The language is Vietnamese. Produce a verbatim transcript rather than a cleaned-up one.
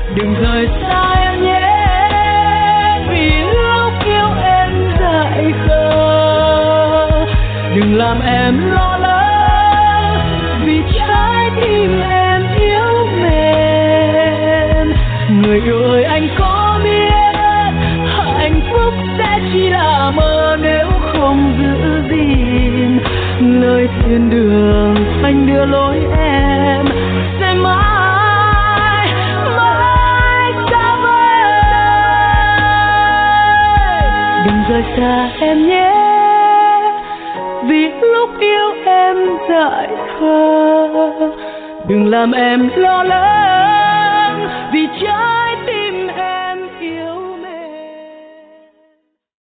đừng rời xa em nhé, vì lúc yêu em dại khờ. Đừng làm em lo lắng, vì trái tim em yếu mềm. Người yêu ơi, anh có biết hạnh phúc sẽ chỉ là mơ nếu không giữ gìn lời thiên đường anh đưa lối em, sẽ mãi mãi xa vời. Đừng rời xa em nhé, vì lúc yêu em dại khờ. Đừng làm em lo lắng,